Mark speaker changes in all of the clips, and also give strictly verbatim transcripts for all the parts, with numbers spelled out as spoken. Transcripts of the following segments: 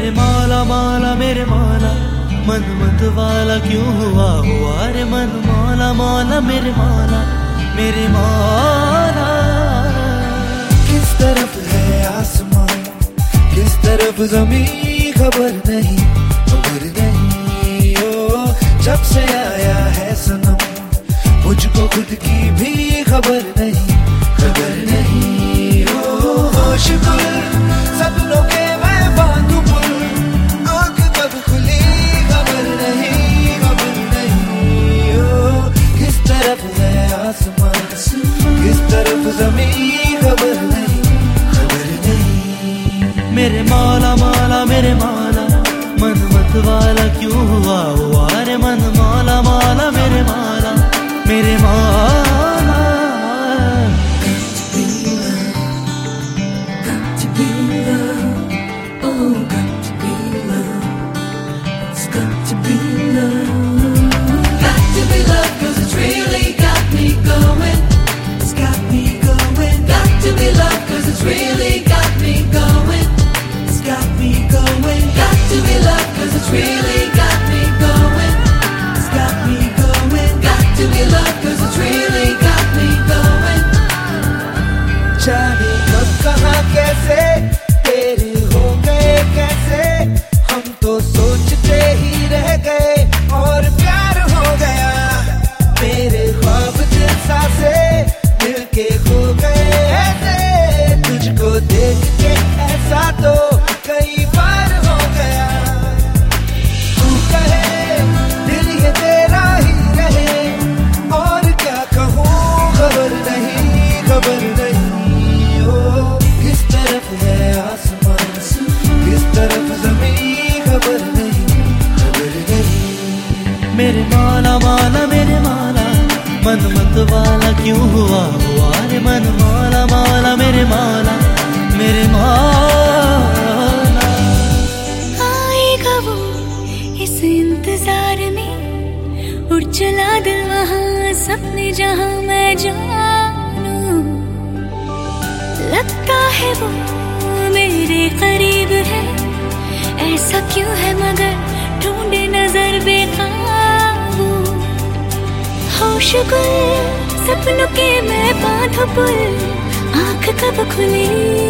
Speaker 1: मेरे मौला मौला मेरे मौला, मन मत वाला क्यों हुआ हुआ रे मन, मौला मौला मेरे मौला मेरे मौला।
Speaker 2: किस तरफ है आसमान किस तरफ ज़मीन, खबर नहीं खबर नहीं। ओ जब से आया है सनम, मुझको खुद की भी खबर नहीं खबर नहीं। ओ होश गुल सपनों के मैं बांधू पुल, आँख कब खुली खबर नहीं खबर नहीं। ओ किस तरफ है आसमान किस तरफ ज़मीन, खबर नहीं खबर नहीं।
Speaker 1: मेरे मौला मौला मेरे मौला, मन मत वाला क्यों हुआ हुआ रे मन, मौला मौला मेरे मौला मेरे मौला।
Speaker 2: जाने कब कहाँ कैसे तेरे हो गए कैसे, हम तो सोचते ही रह गए और प्यार हो गया। मेरे ख्वाब जैसा से मिलके खो गए ऐसे, तुझको देख के ऐसा तो कई बार हो गया। तू कहे दिल ये तेरा ही रहे, और क्या कहूँ खबर नहीं खबर नहीं। किस तरफ है आसमान किस तरफ ज़मीन, खबर नहीं खबर नहीं।
Speaker 1: मेरे मौला मौला मेरे मौला, मन मत वाला क्यों हुआ हुआ रे मन, मौला मौला मेरे मौला मेरे मौला।
Speaker 3: आएगा वो इस इंतजार में, उड़ चला दिल वहाँ सपने जहाँ मैं जानू, लगता है वो मेरे करीब है, ऐसा क्यों है मगर ढूंढे नजर बेकाबू। होश गुल सपनों के मैं बांधू पुल, आँख कब खुली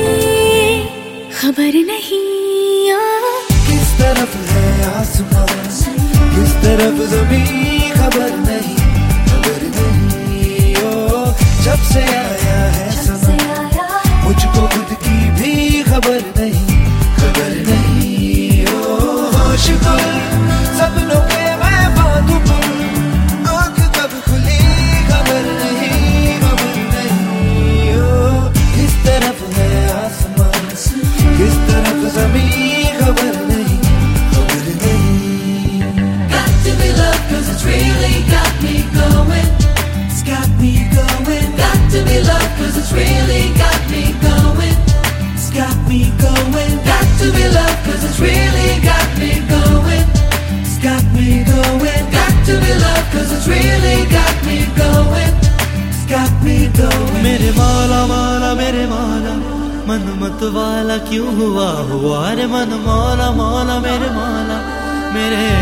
Speaker 3: खबर नहीं।
Speaker 2: किस तरफ है आसमान किस तरफ ज़मीन, खबर नहीं खबर नहीं। ओ जब से आया है सनम, मुझको खुद की भी खबर नहीं खबर नहीं। ओ होश गुल सपनों के मैं बांधू पुल, आँख कब खुली खबर नहीं खबर नहीं। ओ किस तरफ है आसमान किस तरफ ज़मीन, खबर नहीं खबर नहीं।
Speaker 4: Got to be love 'cause it's really got me going, it's got me going. Got to be love 'cause it's really got me going, it's got me going. Got to be love 'cause it's really got me going, it's got me going. Got to be love 'cause it's really got me going, it's got me going.
Speaker 1: मेरे मौला मौला मेरे मौला, मन मत वाला क्यों हुआ हुआ रे मन, मौला मौला मेरे मौला मेरे